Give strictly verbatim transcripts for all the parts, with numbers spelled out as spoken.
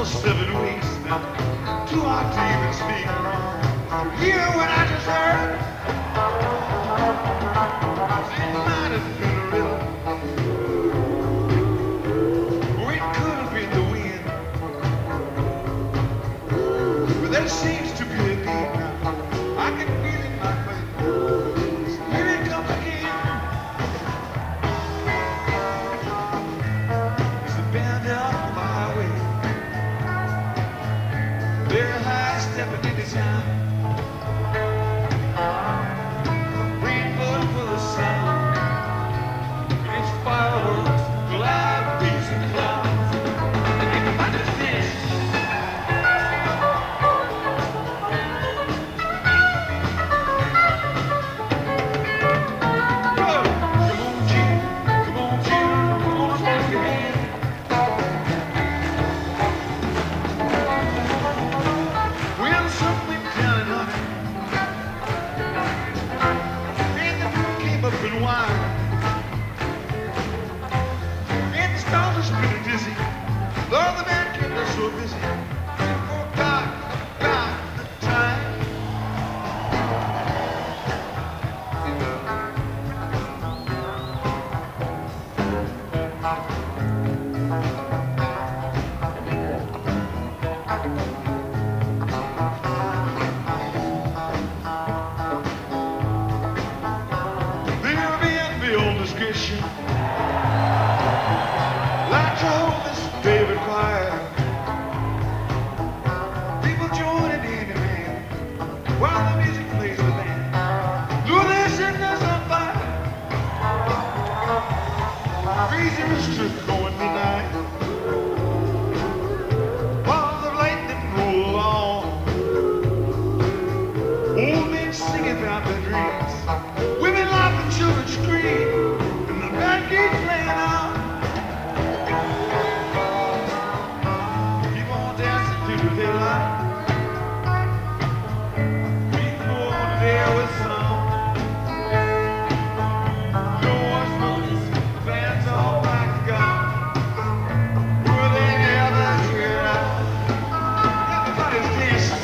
seven weeks now, too hot to even speak. Hear what I just heard? It might have been a riddle, or it could have been the wind. But there seems to be a beat now. I can feel it in my face. Here it comes again. It's a band out on the highway. Very high, stepping into town. Rainbow for the sun. It's fireworks, glad beats and clouds. And everybody dance. Come on, Jim. Come on, Jim. Come on, clap your hands. Well, something down and up. And the moon came up and wide. And the stars were spinning dizzy. Lord, the man kept us so busy. Forgot about the time. There'll be a bill description. Like to hold this favorite choir. People joining in the band while the music plays the band. Do this and there's on fire. Crazy rooster going midnight. Balls of lightning roll on. Old men singing about their dreams. Women laugh and children scream. And the band keeps playing on. Keep on dancing till the daylight. People go on there with some. No one's noticed. The band's all back and gone. Were they ever here now? Everybody's dancing.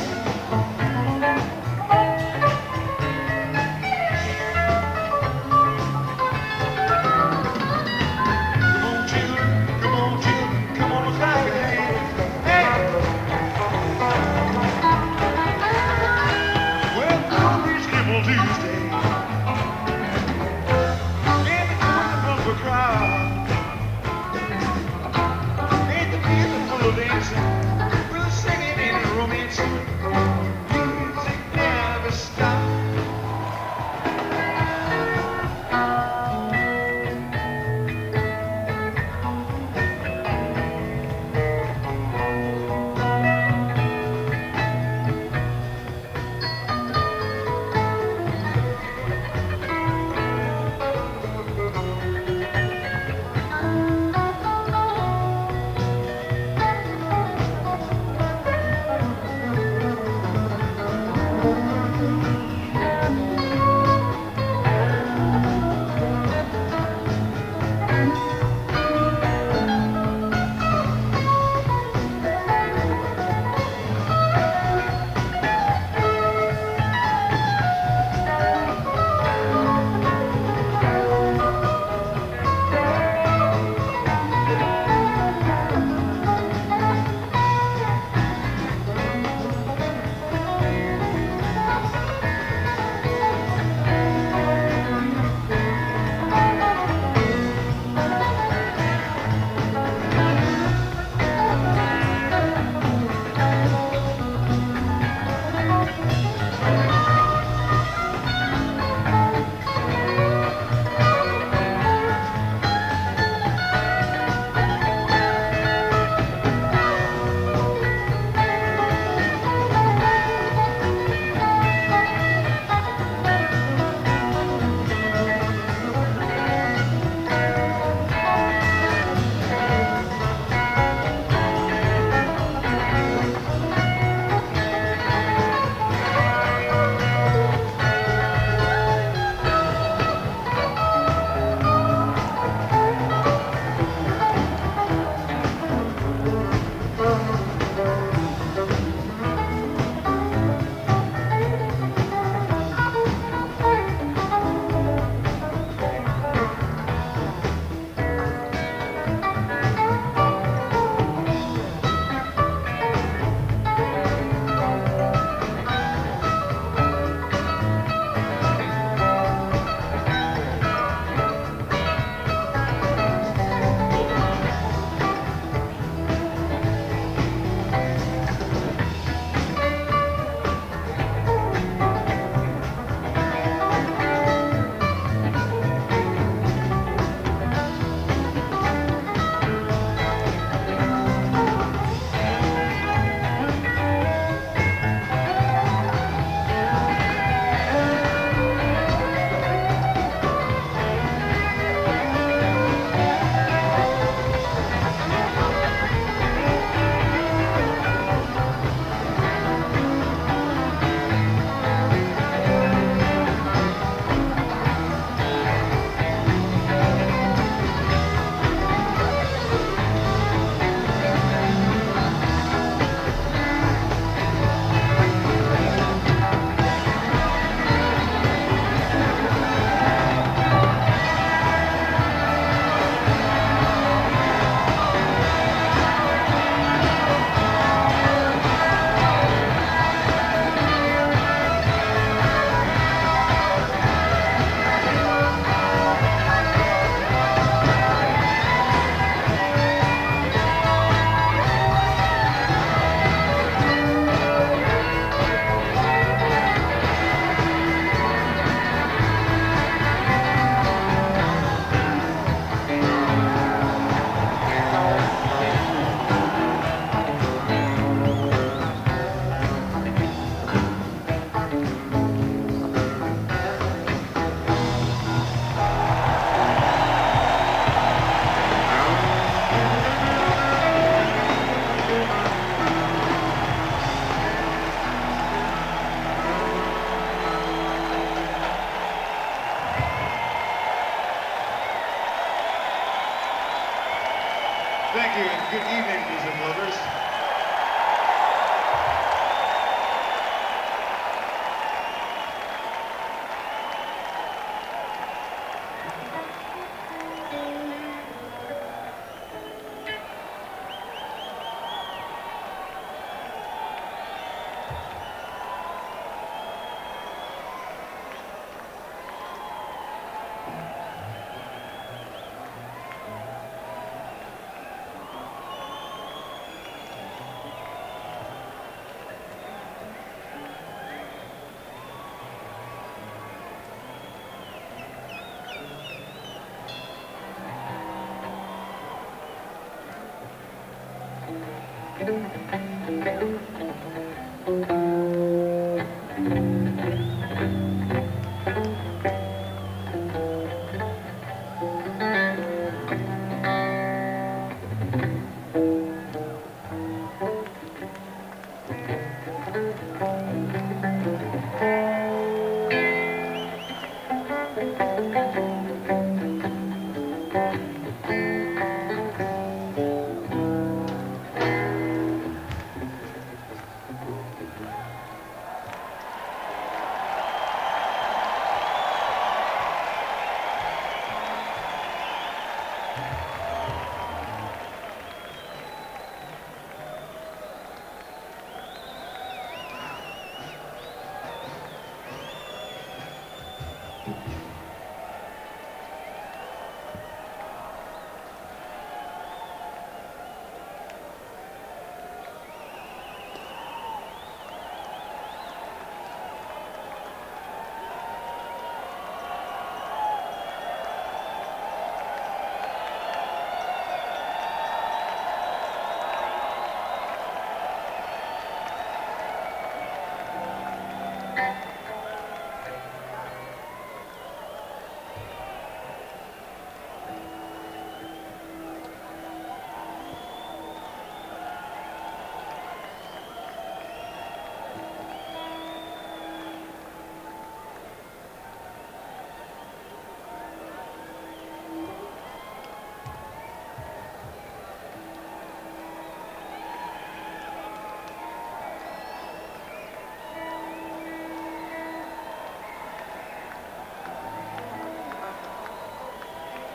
Come on, children. Come on, children. Come on, clap your hands. Hey! Well, on these Gimble Tuesdays, and the corner bumper crowd, and the people full of dancing, we're singing and romancing. Music never stops.